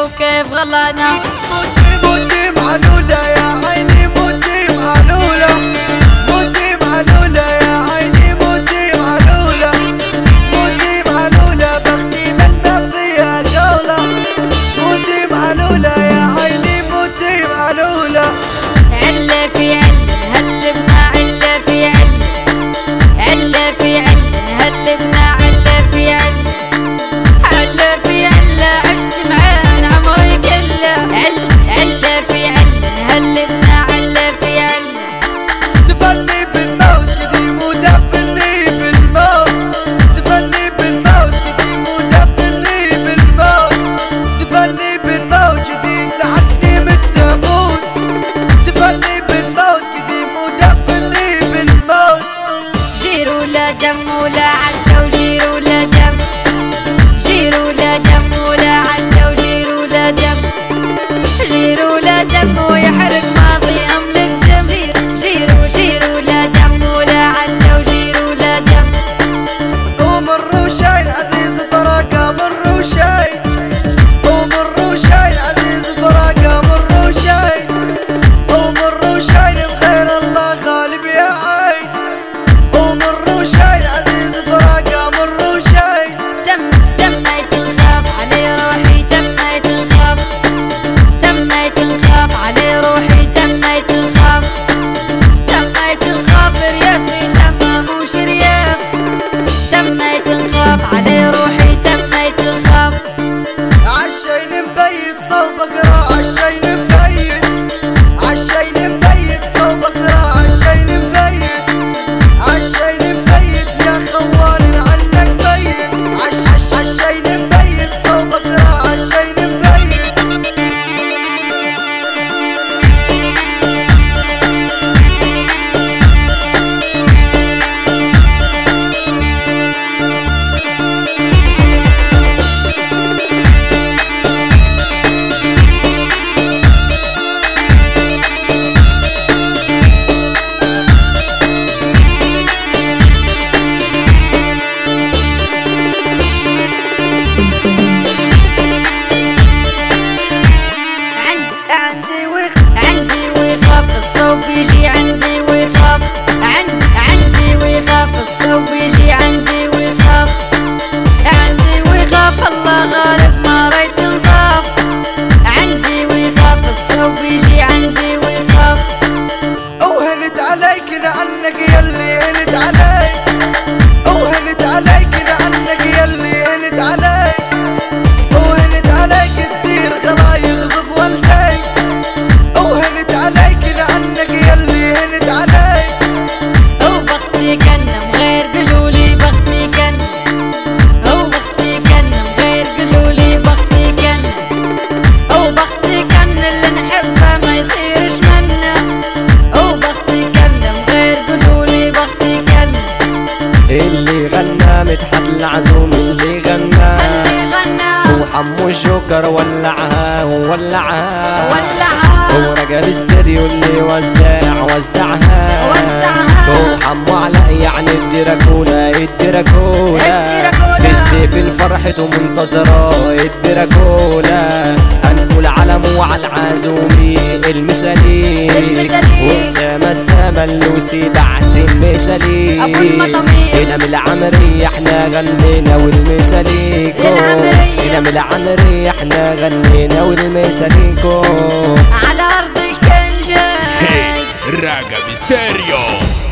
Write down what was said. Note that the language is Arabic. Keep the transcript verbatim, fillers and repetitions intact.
وكيف غلانا. موتي موتي معلولة يا عيني موتي معلولة، موتي معلولة يا عيني موتي معلولة، موتي معلولة بختي منا فيها جولة، موتي معلولة يا عيني موتي معلولة. علة في علة هلبنا، علة في علة، علة في علة هلبنا، علة في علة، علة في علة عشت معانا عمري كله. علة علة في علة هلبنا، علة في علة. دفني بالموت قديم ودفني بالموت، دفني بالموت قديم ودفني بالموت، دفني بالموت جديد لحقني من التابوت، دفني بالموت قديم ودفني بالموت. جير ولا دم ولا عدة وجير ولا دم، جير ولا دم ولا عدة وجير ولا دم، جير ولا دم ويحرق ماضيهم للدم. جير جير وجير ولا دم ولا عدة وجير ولا دم. ومر وشاي عزيز فراقة مر وشاي، ومر وشاي عزيز فراقة مر وشاي، ومر وشاي بخير الله غالب يا عين، ومر وشاي عزيز فراقة مر وشاي. دم دميت الخاف علي روحي، دميت الخاف، دميت الخاف علي روحي، دميت الخاف، دميت الخاف ريافي تمام وش رياف، دميت الخاف علي روحي، دميت الخاف. عالشين مبيت صوبك راح عالشين مبيت، عالشين مبيت صوبك راح عالشين مبيت، عالشين مبيت يا خوان عنك ميت، عش عش عالشين مبيت صوبك راح عالشين مبيت. عندي ويخاف الصوب يجي، عندي ويخاف، عندي عندي ويخاف الصوب يجي، عندي ويخاف، عندي ويخاف الله غالب ما ريت نخاف، عندي ويخاف الصوب يجي، عندي ويخاف. وهنت عليك لعنك يلي هنت عليك، وهنت عليك لعنك يلي هنت عليك، وهنت عليك تدير خلايق ضب والديك، وهنت عليك لعنك يلي هنت عليك. وبختي كنم غير قلولي بختي كنم، وبختي كنم غير قلولي بختي كنم، وبختي كنم اللي نحبه ما يصيرش منا، وبختي كنم غير قلولي بختي كنم. اللي غنى مدحت العزوم، اللي غنى اللي غنى هو حمو الجوكر ولعها ولعها ولعها، هو رجل الاستديو اللي وزع وزعها وزعها. هو حمو علاء يعني الدراكولا الدراكولا، الدراكولا. في السيف الفرحة منتظرة الدراكولا. هنقول على مو على العزومي المثالي، المثالي. وأسامة السما اللوسي بعد المثالي، أبو المطمي. هنا من العمري احنا غنينا والمثاليكو، العمري. هنا من العمري احنا غنينا والمثاليكو. على أرض الكنجة Raga Misterio.